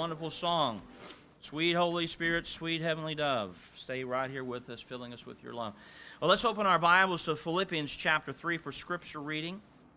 wonderful song. Sweet Holy Spirit, sweet Heavenly Dove, stay right here with us, filling us with your love. Well, let's open our Bibles to Philippians chapter 3 for Scripture reading.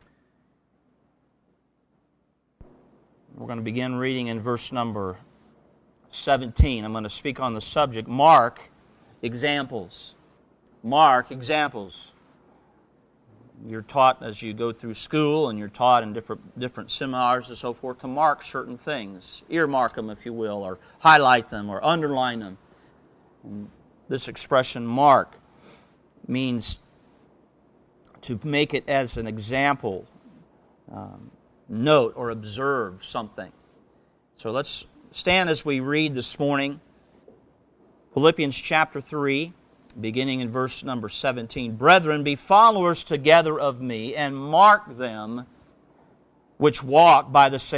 We're going to begin reading in verse number 17. I'm going to speak on the subject, Mark Examples. Mark Examples. You're taught as you go through school, and you're taught in different seminars and so forth to mark certain things. Earmark them, if you will, or highlight them, or underline them. And this expression, mark, means to make it as an example, note or observe something. So let's stand as we read this morning. Philippians chapter 3. Beginning in verse number 17, Brethren, be followers together of me, and mark them which walk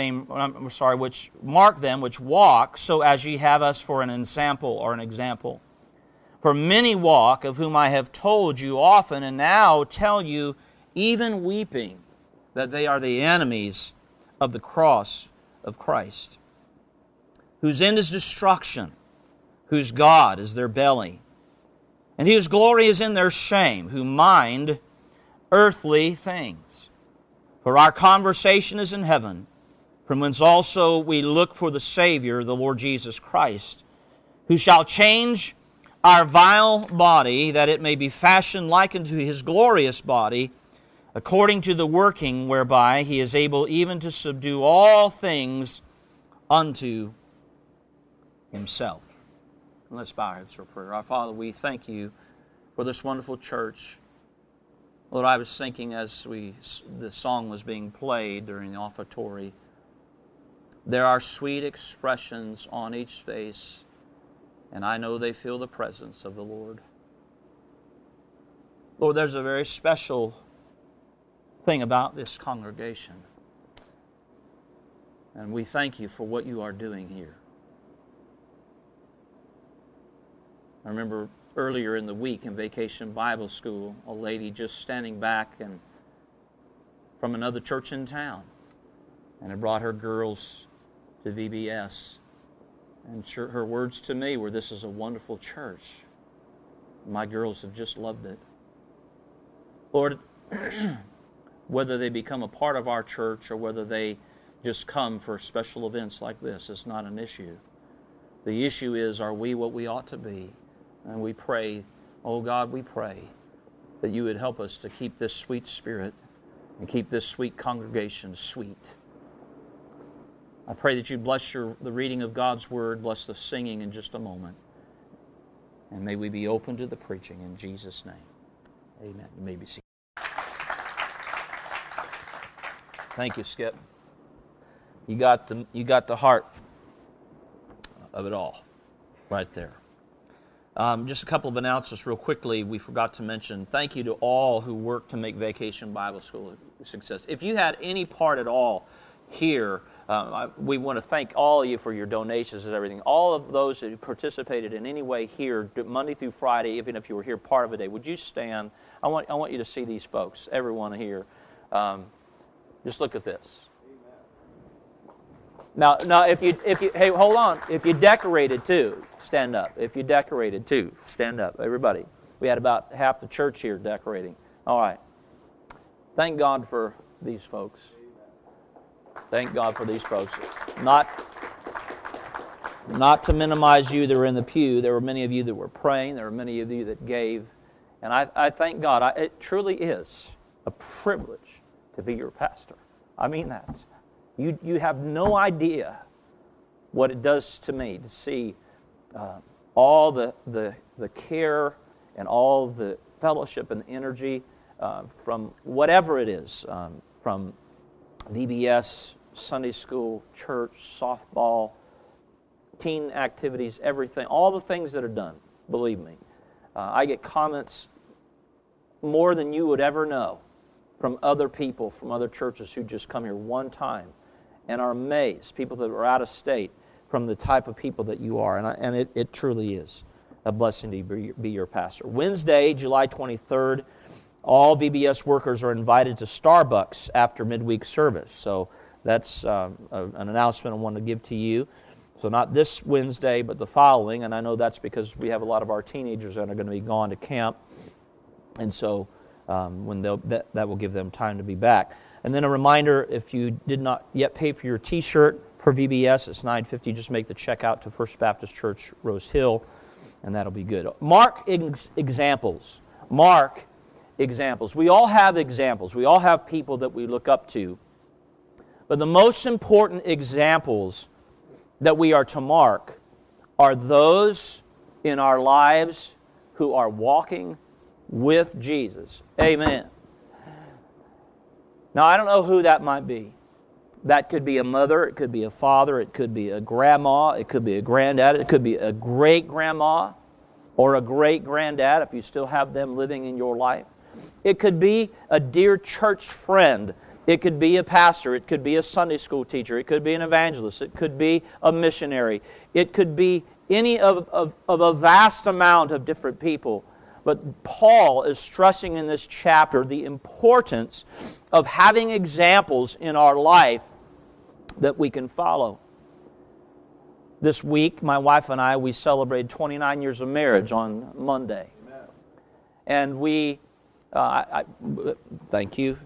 which walk, so as ye have us for an ensample or an example. For many walk, of whom I have told you often, and now tell you, even weeping, that they are the enemies of the cross of Christ, whose end is destruction, whose God is their belly, and whose glory is in their shame, who mind earthly things. For our conversation is in heaven, from whence also we look for the Savior, the Lord Jesus Christ, who shall change our vile body, that it may be fashioned like unto His glorious body, according to the working whereby He is able even to subdue all things unto Himself. Let's bow our heads for prayer. Our Father, we thank you for this wonderful church. Lord, I was thinking as the song was being played during the offertory, there are sweet expressions on each face, and I know they feel the presence of the Lord. Lord, there's a very special thing about this congregation, and we thank you for what you are doing here. I remember earlier in the week in Vacation Bible School, a lady just standing back and from another church in town, and had brought her girls to VBS. And her words to me were, "This is a wonderful church. My girls have just loved it." Lord, whether they become a part of our church or whether they just come for special events like this is not an issue. The issue is, are we what we ought to be? And we pray, oh God, we pray that you would help us to keep this sweet spirit and keep this sweet congregation sweet. I pray that you bless the reading of God's Word, bless the singing in just a moment. And may we be open to the preaching in Jesus' name. Amen. You may be seated. Thank you, Skip. You got the heart of it all right there. Just a couple of announcements real quickly. We forgot to mention, thank you to all who worked to make Vacation Bible School a success. If you had any part at all here, we want to thank all of you for your donations and everything. All of those who participated in any way here, Monday through Friday, even if you were here part of a day, would you stand? I want you to see these folks, everyone here. Just look at this. Now, if you, hey, hold on. If you decorated too, stand up. If you decorated too, stand up. Everybody. We had about half the church here decorating. All right. Thank God for these folks. Thank God for these folks. Not to minimize you that were in the pew. There were many of you that were praying. There were many of you that gave. And I thank God. It truly is a privilege to be your pastor. I mean that. You have no idea what it does to me to see all the care and all the fellowship and energy from whatever it is, from VBS, Sunday school, church, softball, teen activities, everything, all the things that are done, believe me. I get comments more than you would ever know from other people, from other churches who just come here one time and are amazed, people that are out of state, from the type of people that you are. And it truly is a blessing to be your pastor. Wednesday, July 23rd, all VBS workers are invited to Starbucks after midweek service. So that's an announcement I want to give to you. So not this Wednesday, but the following, and I know that's because we have a lot of our teenagers that are going to be gone to camp, and so when that will give them time to be back. And then a reminder, if you did not yet pay for your T-shirt for VBS, it's $9.50. Just make the check out to First Baptist Church, Rose Hill, and that'll be good. Mark examples. Mark examples. We all have examples. We all have people that we look up to. But the most important examples that we are to mark are those in our lives who are walking with Jesus. Amen. Now, I don't know who that might be. That could be a mother, it could be a father, it could be a grandma, it could be a granddad, it could be a great-grandma or a great-granddad if you still have them living in your life. It could be a dear church friend. It could be a pastor. It could be a Sunday school teacher. It could be an evangelist. It could be a missionary. It could be any of a vast amount of different people. But Paul is stressing in this chapter the importance of having examples in our life that we can follow. This week, my wife and I, we celebrated 29 years of marriage on Monday. Amen. And we, thank you.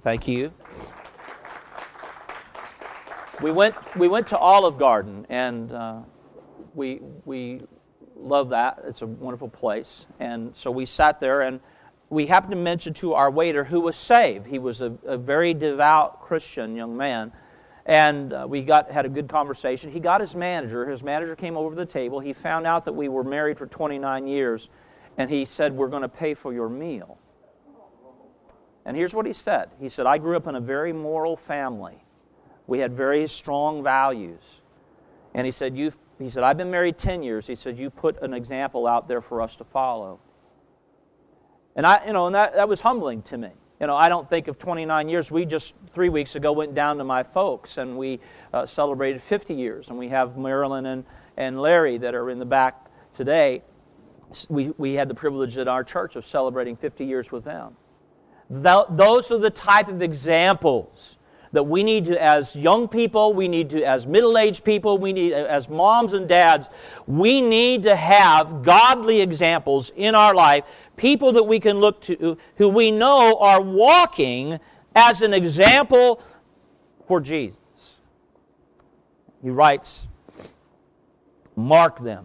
We went to Olive Garden, and we love that. It's a wonderful place. And so we sat there, and we happened to mention to our waiter who was saved. He was a very devout Christian young man. And we had a good conversation. He got his manager. His manager came over to the table. He found out that we were married for 29 years, and he said, "We're going to pay for your meal." And here's what he said. He said, "I grew up in a very moral family. We had very strong values." And he said, "I've been married 10 years." He said, "You put an example out there for us to follow." And that was humbling to me. I don't think of 29 years. We just 3 weeks ago went down to my folks, and we celebrated 50 years. And we have Marilyn and Larry that are in the back today. We had the privilege at our church of celebrating 50 years with them. Those are the type of examples that we need to, as young people, we need to, as middle-aged people, we need, as moms and dads, we need to have godly examples in our life, people that we can look to, who we know are walking as an example for Jesus. He writes, mark them.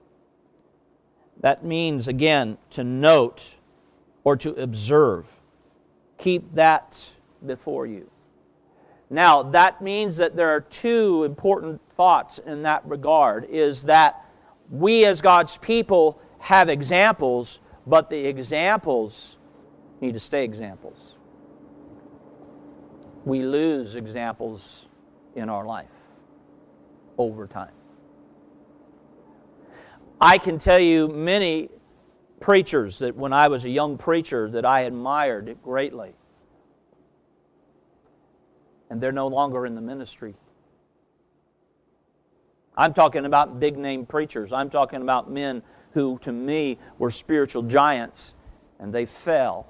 That means, again, to note or to observe. Keep that before you. Now, that means that there are two important thoughts in that regard, is that we as God's people have examples, but the examples need to stay examples. We lose examples in our life over time. I can tell you many preachers that when I was a young preacher that I admired greatly. And they're no longer in the ministry. I'm talking about big-name preachers. I'm talking about men who, to me, were spiritual giants, and they fell.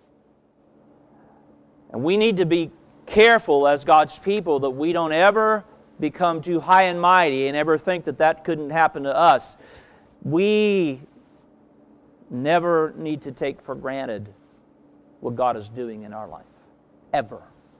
And we need to be careful as God's people that we don't ever become too high and mighty and ever think that that couldn't happen to us. We never need to take for granted what God is doing in our life. Ever.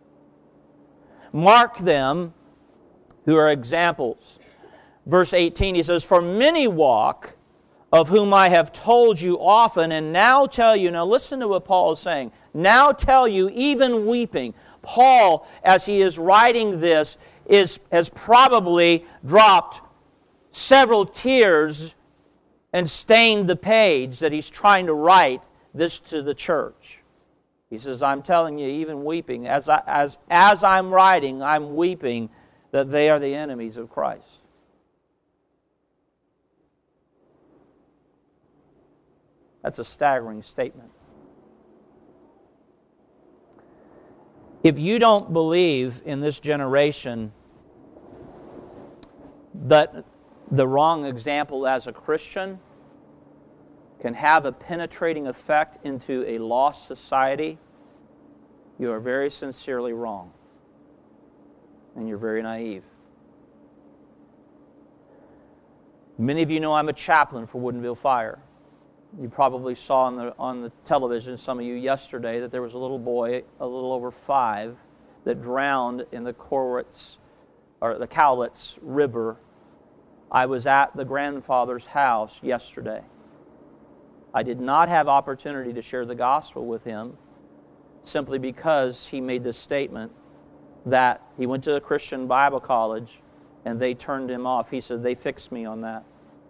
Mark them who are examples. Verse 18, he says, "For many walk, of whom I have told you often, and now tell you." Now listen to what Paul is saying. "Now tell you, even weeping." Paul, as he is writing this, has probably dropped several tears and stained the page that he's trying to write this to the church. He says, "I'm telling you, even weeping, as I'm writing, I'm weeping that they are the enemies of Christ." That's a staggering statement. If you don't believe in this generation that the wrong example as a Christian can have a penetrating effect into a lost society, you are very sincerely wrong. And you're very naive. Many of you know I'm a chaplain for Woodinville Fire. You probably saw on the television, some of you yesterday, that there was a little boy, a little over 5, that drowned in the Cowlitz River. I was at the grandfather's house yesterday. I did not have opportunity to share the gospel with him simply because he made this statement that he went to a Christian Bible college and they turned him off. He said, they fixed me on that.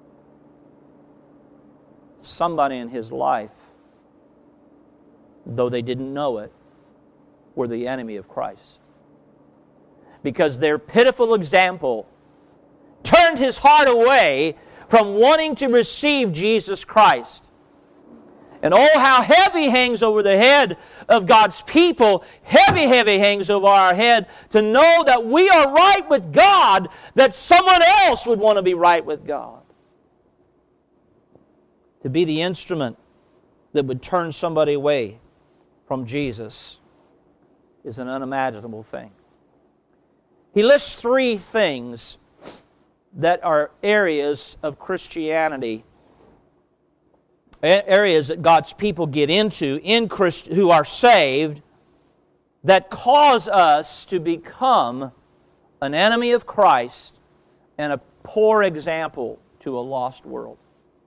Somebody in his life, though they didn't know it, were the enemy of Christ. Because their pitiful example turned his heart away from wanting to receive Jesus Christ. And oh, how heavy hangs over the head of God's people, heavy hangs over our head to know that we are right with God, that someone else would want to be right with God. To be the instrument that would turn somebody away from Jesus is an unimaginable thing. He lists 3 things that are areas of Christianity, areas that God's people get into who are saved, that cause us to become an enemy of Christ and a poor example to a lost world.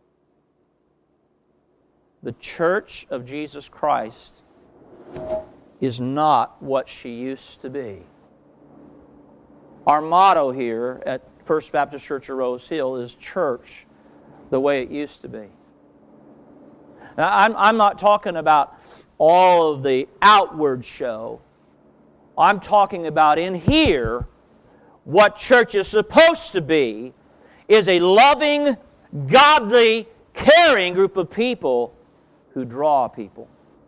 The Church of Jesus Christ is not what she used to be. Our motto here at First Baptist Church of Rose Hill is church the way it used to be. Now, I'm not talking about all of the outward show. I'm talking about in here, what church is supposed to be is a loving, godly, caring group of people who draw people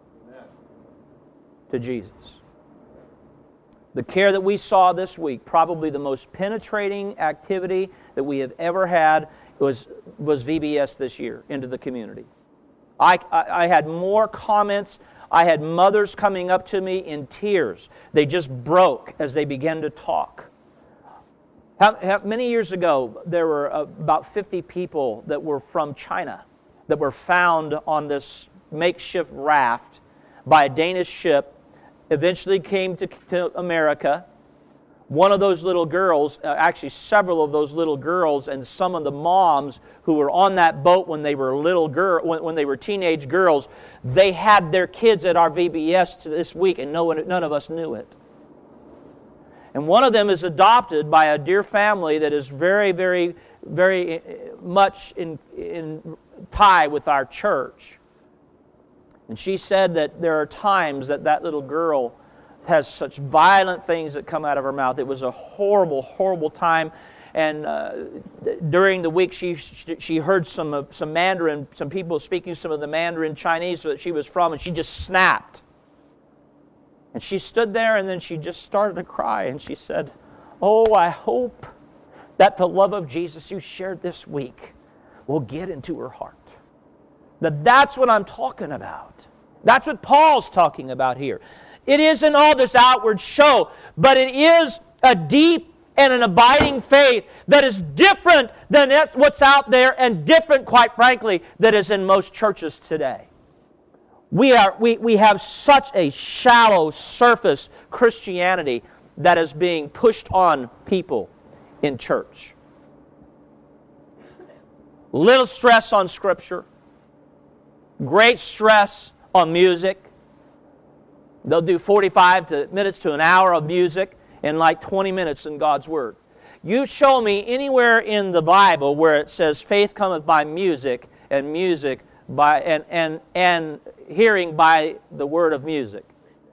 to Jesus. The care that we saw this week, probably the most penetrating activity that we have ever had, was VBS this year into the community. I had more comments. I had mothers coming up to me in tears. They just broke as they began to talk. Many years ago, there were about 50 people that were from China that were found on this makeshift raft by a Danish ship, eventually came to America. One of those little girls, actually several of those little girls, and some of the moms who were on that boat when they were when they were teenage girls, they had their kids at our VBS this week, and none of us knew it. And one of them is adopted by a dear family that is very, very, very much in tie with our church. And she said that there are times that little girl has such violent things that come out of her mouth. It was a horrible, horrible time. And during the week, she heard some Mandarin, some people speaking some of the Mandarin Chinese that she was from, and she just snapped. And she stood there, and then she just started to cry, and she said, "Oh, I hope that the love of Jesus you shared this week will get into her heart." Now, that's what I'm talking about. That's what Paul's talking about here. It isn't all this outward show, but it is a deep and an abiding faith that is different than what's out there, and different, quite frankly, that is in most churches today. We have such a shallow surface Christianity that is being pushed on people in church. Little stress on Scripture. Great stress on music. They'll do 45 minutes to an hour of music and like 20 minutes in God's Word. You show me anywhere in the Bible where it says faith cometh by music, and music by and hearing by the word of music.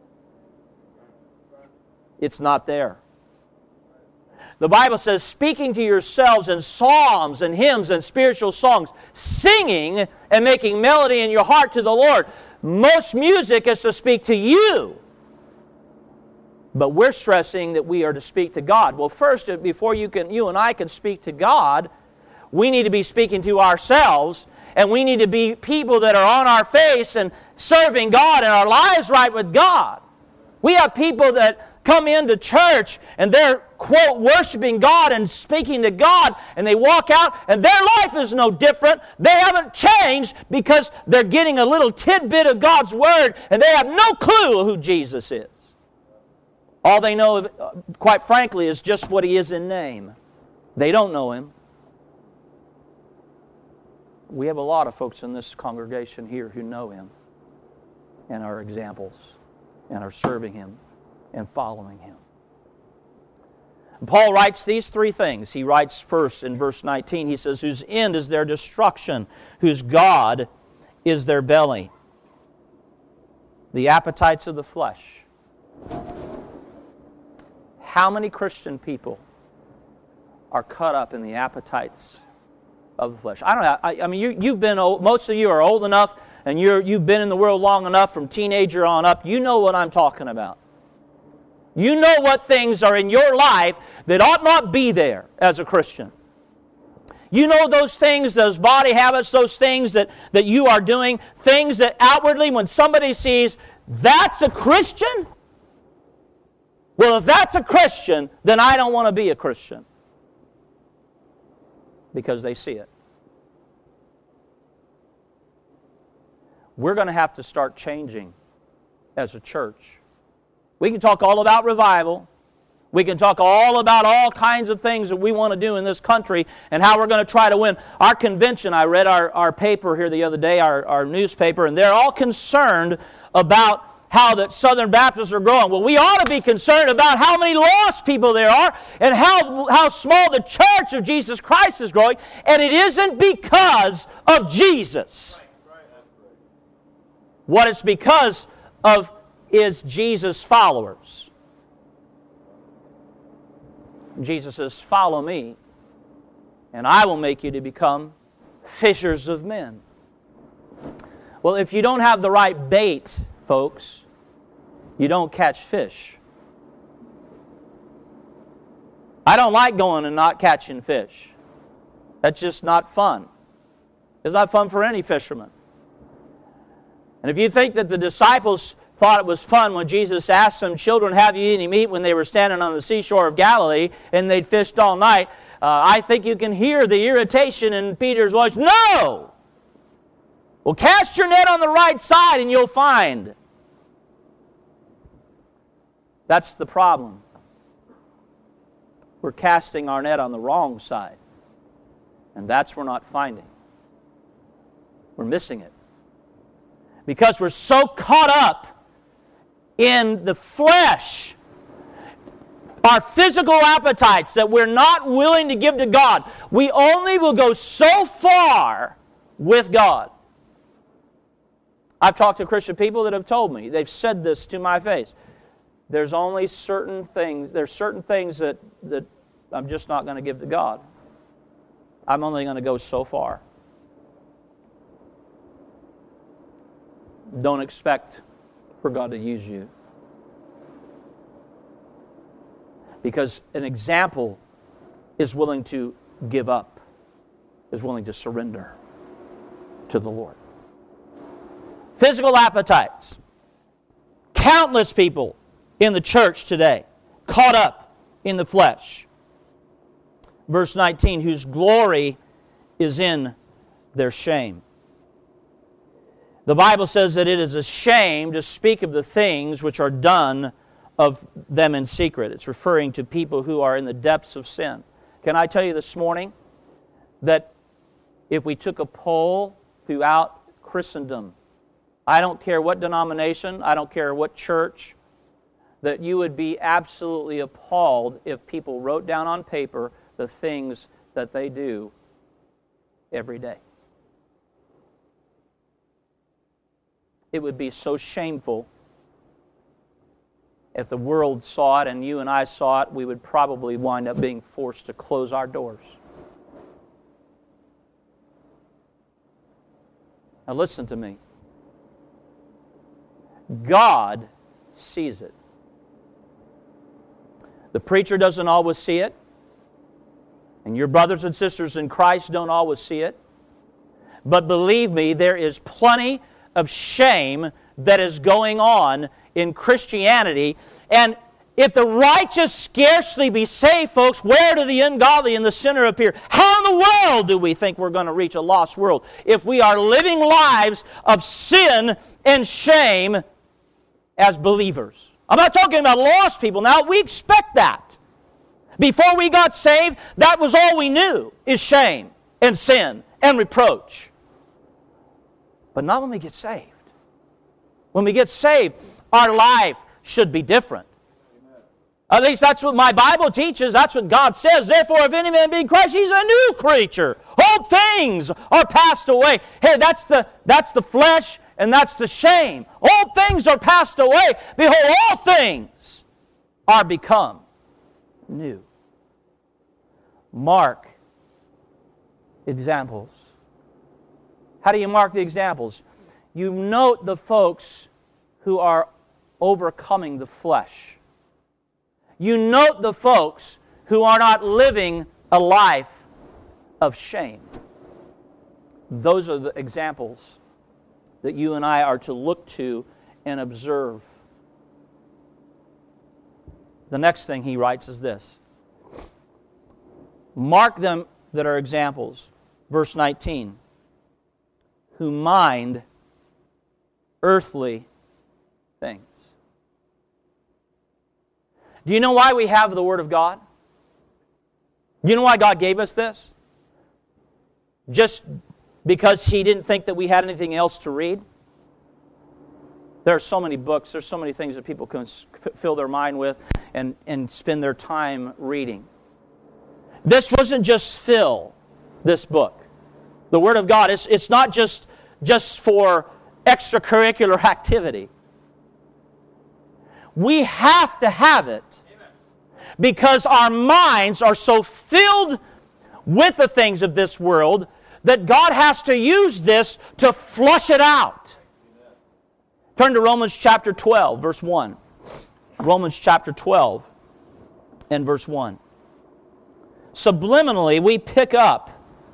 It's not there. The Bible says, speaking to yourselves in psalms and hymns and spiritual songs, singing and making melody in your heart to the Lord. Most music is to speak to you. But we're stressing that we are to speak to God. Well, first, before you and I can speak to God, we need to be speaking to ourselves, and we need to be people that are on our face and serving God and our lives right with God. We have people that come into church and they're, quote, worshiping God and speaking to God, and they walk out and their life is no different. They haven't changed because they're getting a little tidbit of God's Word and they have no clue who Jesus is. All they know, quite frankly, is just what He is in name. They don't know Him. We have a lot of folks in this congregation here who know Him and are examples and are serving Him and following Him. And Paul writes these three things. He writes first in verse 19, he says, whose end is their destruction, whose God is their belly, the appetites of the flesh. How many Christian people are caught up in the appetites of the flesh? I don't know. I mean, you've been old, most of you are old enough, and you've been in the world long enough, from teenager on up. You know what I'm talking about. You know what things are in your life that ought not be there as a Christian. You know those things, those body habits, those things that you are doing, things that outwardly, when somebody sees, that's a Christian? Well, if that's a Christian, then I don't want to be a Christian. Because they see it. We're going to have to start changing as a church. We can talk all about revival. We can talk all about all kinds of things that we want to do in this country and how we're going to try to win. Our convention, I read our paper here the other day, our newspaper, and they're all concerned about how that Southern Baptists are growing. Well, we ought to be concerned about how many lost people there are and how small the church of Jesus Christ is growing, and it isn't because of Jesus. What it's because of is Jesus' followers. Jesus says, follow me, and I will make you to become fishers of men. Well, if you don't have the right bait, folks, you don't catch fish. I don't like going and not catching fish. That's just not fun. It's not fun for any fisherman. And if you think that the disciples thought it was fun when Jesus asked them, children, have you any meat, when they were standing on the seashore of Galilee and they'd fished all night, I think you can hear the irritation in Peter's voice. No! Well, cast your net on the right side and you'll find. That's the problem. We're casting our net on the wrong side. And that's what we're not finding. We're missing it. Because we're so caught up in the flesh, our physical appetites, that we're not willing to give to God. We only will go so far with God. I've talked to Christian people that have told me, they've said this to my face. There's certain things that I'm just not going to give to God. I'm only going to go so far. Don't expect for God to use you. Because an example is willing to give up, is willing to surrender to the Lord. Physical appetites. Countless people in the church today caught up in the flesh. Verse 19, whose glory is in their shame. The Bible says that it is a shame to speak of the things which are done of them in secret. It's referring to people who are in the depths of sin. Can I tell you this morning that if we took a poll throughout Christendom, I don't care what denomination, I don't care what church, that you would be absolutely appalled if people wrote down on paper the things that they do every day. It would be so shameful if the world saw it and you and I saw it, we would probably wind up being forced to close our doors. Now listen to me. God sees it. The preacher doesn't always see it, and your brothers and sisters in Christ don't always see it. But believe me, there is plenty of shame that is going on in Christianity. And If the righteous scarcely be saved, folks, where do the ungodly and the sinner appear? How in the world do we think we're going to reach a lost world if we are living lives of sin and shame as believers? I'm not talking about lost people now. We expect that. Before we got saved, that was all we knew, is shame and sin and reproach. But not when we get saved. When we get saved, our life should be different. At least that's what my Bible teaches. That's what God says. Therefore, if any man be in Christ, he's a new creature. Old things are passed away. Hey, that's the flesh and that's the shame. Old things are passed away. Behold, all things are become new. Mark examples. How do you mark the examples? You note the folks who are overcoming the flesh. You note the folks who are not living a life of shame. Those are the examples that you and I are to look to and observe. The next thing he writes is this. Mark them that are examples. Verse 19. Who mind earthly things. Do you know why we have the Word of God? Do you know why God gave us this? Just because He didn't think that we had anything else to read? There are so many books, there's so many things that people can fill their mind with and spend their time reading. This wasn't just fill, this book. The Word of God, it's not just for extracurricular activity. We have to have it because our minds are so filled with the things of this world that God has to use this to flush it out. Turn to Romans chapter 12, verse 1. Romans chapter 12 and verse 1. Subliminally, we pick up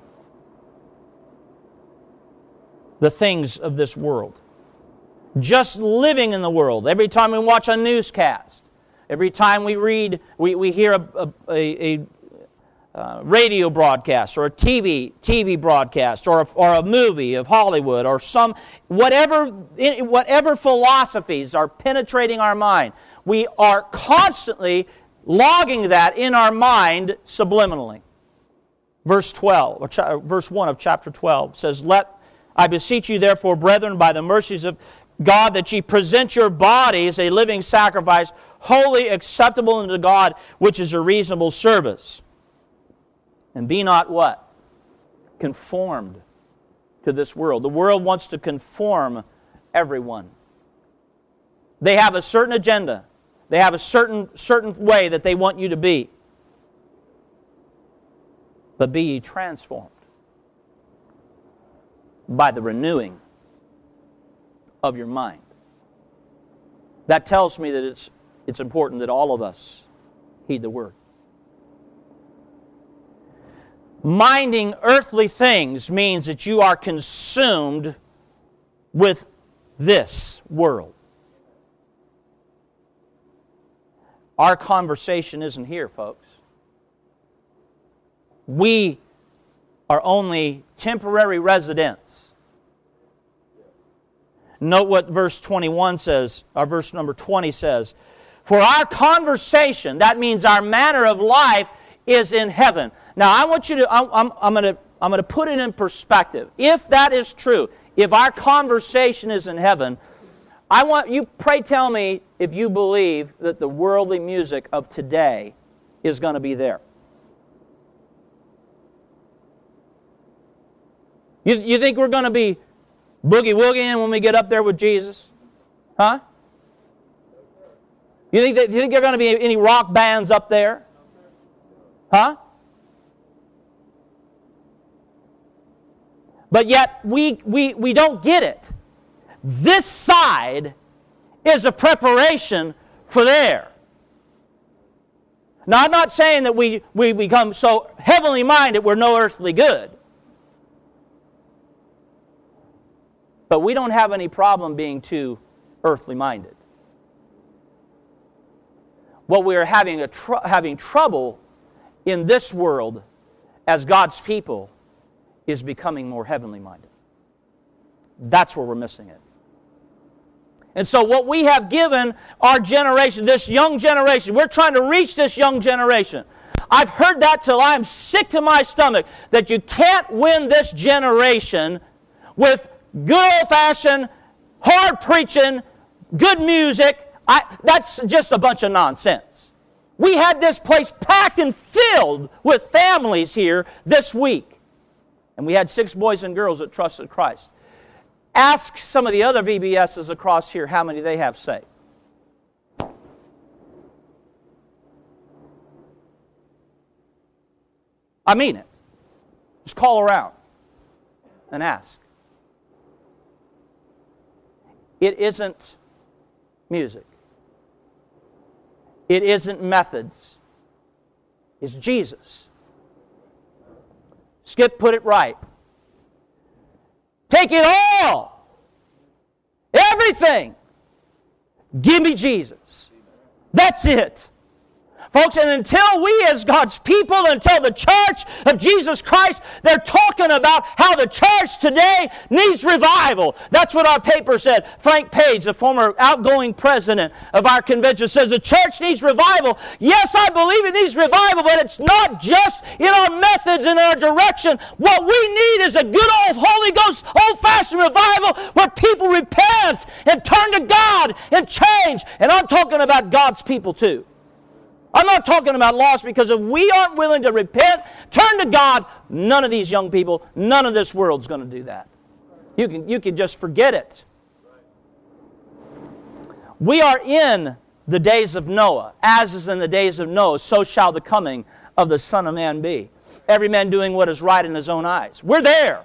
the things of this world. Just living in the world. Every time we watch a newscast, every time we read, we hear a radio broadcast or a TV broadcast or a movie of Hollywood or some whatever philosophies are penetrating our mind, we are constantly logging that in our mind subliminally. Verse 12 or verse 1 of chapter 12 says, I beseech you therefore, brethren, by the mercies of God, that ye present your bodies a living sacrifice, wholly acceptable unto God, which is a reasonable service. And be not what? Conformed to this world. The world wants to conform everyone. They have a certain agenda. They have a certain way that they want you to be. But be ye transformed by the renewing of your mind. That tells me that it's important that all of us heed the Word. Minding earthly things means that you are consumed with this world. Our conversation isn't here, folks. We are only temporary residents. Note what verse 21 says, or verse number 20 says. For our conversation, that means our manner of life, is in heaven. Now, I want you to, I'm going to put it in perspective. If that is true, if our conversation is in heaven, I want you, pray tell me if you believe that the worldly music of today is going to be there. You think we're going to be boogie-woogieing when we get up there with Jesus? Huh? You think there are going to be any rock bands up there? Huh? But yet we don't get it. This side is a preparation for there. Now, I'm not saying that we become so heavenly minded we're no earthly good. But we don't have any problem being too earthly minded. what we are having trouble in this world as God's people is becoming more heavenly minded. That's where we're missing it. And so what we have given our generation, this young generation, we're trying to reach this young generation. I've heard that till I'm sick to my stomach, that you can't win this generation with good old-fashioned, hard preaching, good music. That's just a bunch of nonsense. We had this place packed and filled with families here this week. And we had 6 boys and girls that trusted Christ. Ask some of the other VBSs across here how many they have saved. I mean it. Just call around and ask. It isn't music. It isn't methods. It's Jesus. Skip put it right. Take it all. Everything. Give me Jesus. That's it. Folks, and until we as God's people, until the church of Jesus Christ, they're talking about how the church today needs revival. That's what our paper said. Frank Page, the former outgoing president of our convention, says the church needs revival. Yes, I believe it needs revival, but it's not just in our methods and our direction. What we need is a good old Holy Ghost, old-fashioned revival where people repent and turn to God and change. And I'm talking about God's people too. I'm not talking about lost, because if we aren't willing to repent, turn to God, none of these young people, none of this world's going to do that. You can just forget it. We are in the days of Noah. As is in the days of Noah, so shall the coming of the Son of Man be. Every man doing what is right in his own eyes. We're there.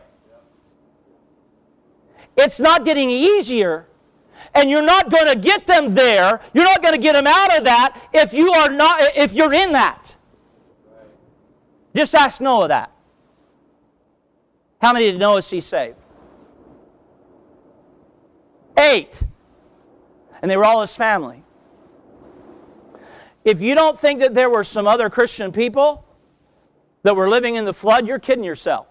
It's not getting easier. And you're not going to get them there. You're not going to get them out of that if you're in that. Just ask Noah that. How many did Noah see saved? 8. And they were all his family. If you don't think that there were some other Christian people that were living in the flood, you're kidding yourself.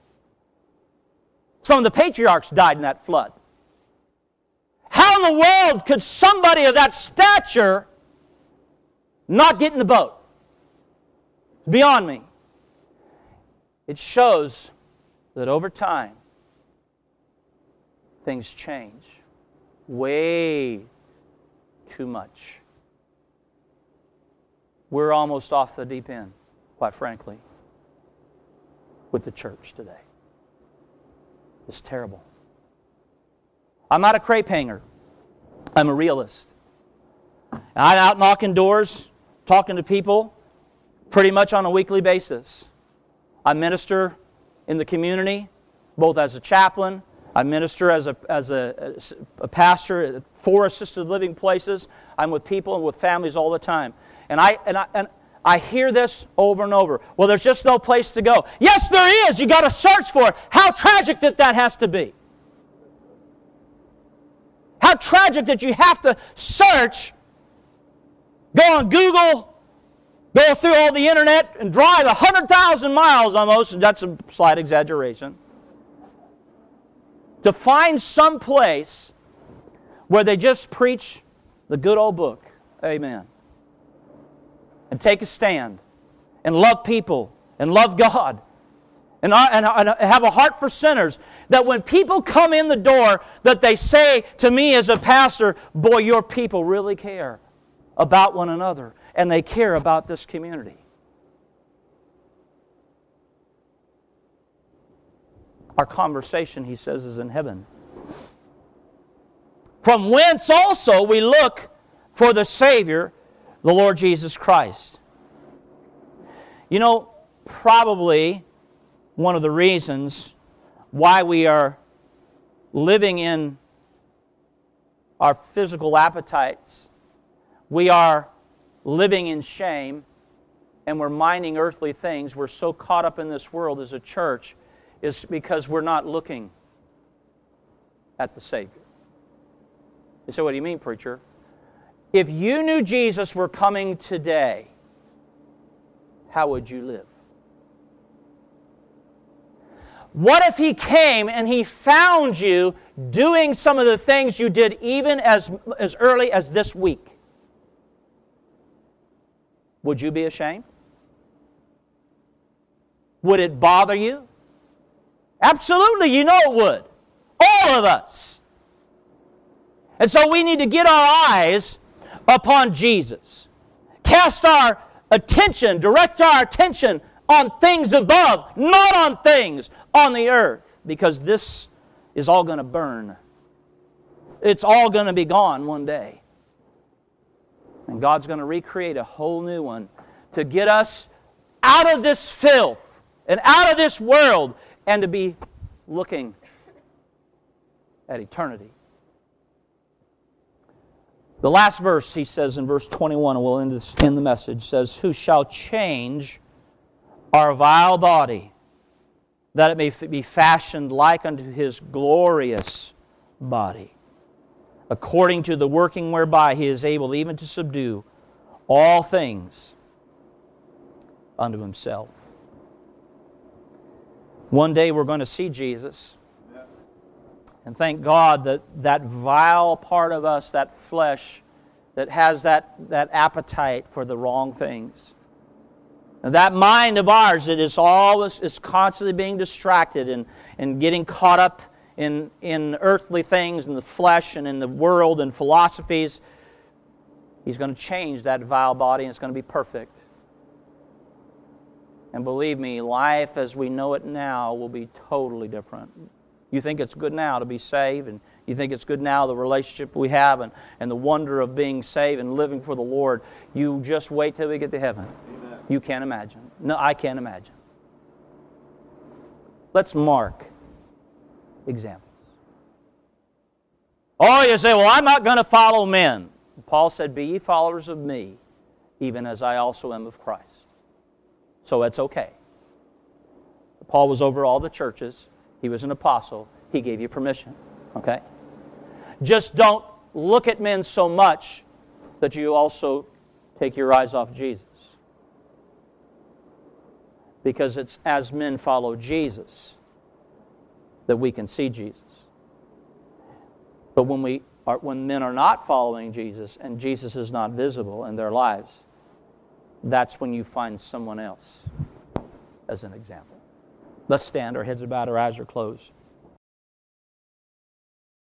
Some of the patriarchs died in that flood. How in the world could somebody of that stature not get in the boat? It's beyond me. It shows that over time, things change way too much. We're almost off the deep end, quite frankly, with the church today. It's terrible. I'm not a crepe hanger. I'm a realist. I'm out knocking doors, talking to people pretty much on a weekly basis. I minister in the community, both as a chaplain. I minister as a pastor at 4 assisted living places. I'm with people and with families all the time. And I hear this over and over. Well, there's just no place to go. Yes, there is. You got to search for it. How tragic that has to be. How tragic that you have to search, go on Google, go through all the internet, and drive 100,000 miles almost, and that's a slight exaggeration, to find some place where they just preach the good old book. Amen. And take a stand, and love people, and love God, and have a heart for sinners, that when people come in the door, that they say to me as a pastor, boy, your people really care about one another, and they care about this community. Our conversation, he says, is in heaven. From whence also we look for the Savior, the Lord Jesus Christ. You know, probably one of the reasons why we are living in our physical appetites, we are living in shame, and we're minding earthly things, we're so caught up in this world as a church, is because we're not looking at the Savior. You say, what do you mean, preacher? If you knew Jesus were coming today, how would you live? What if He came and He found you doing some of the things you did even as early as this week? Would you be ashamed? Would it bother you? Absolutely, you know it would. All of us. And so we need to get our eyes upon Jesus. Cast our attention, direct our attention on things above, not on things on the earth, because this is all going to burn. It's all going to be gone one day. And God's going to recreate a whole new one to get us out of this filth and out of this world and to be looking at eternity. The last verse, he says in verse 21, and we'll end the message, says, "Who shall change our vile body, that it may be fashioned like unto His glorious body, according to the working whereby He is able even to subdue all things unto Himself." One day we're going to see Jesus. And thank God that that vile part of us, that flesh, that has that appetite for the wrong things. And that mind of ours that is constantly being distracted and getting caught up in earthly things, in the flesh and in the world and philosophies. He's going to change that vile body and it's going to be perfect. And believe me, life as we know it now will be totally different. You think it's good now to be saved, and you think it's good now, the relationship we have, and the wonder of being saved and living for the Lord. You just wait till we get to heaven. Amen. You can't imagine. No, I can't imagine. Let's mark examples. Oh, you say, well, I'm not going to follow men. Paul said, "Be ye followers of me, even as I also am of Christ." So it's okay. Paul was over all the churches. He was an apostle. He gave you permission. Okay? Just don't look at men so much that you also take your eyes off Jesus. Because it's as men follow Jesus that we can see Jesus. But when men are not following Jesus and Jesus is not visible in their lives, that's when you find someone else as an example. Let's stand, our heads are bowed, our eyes are closed.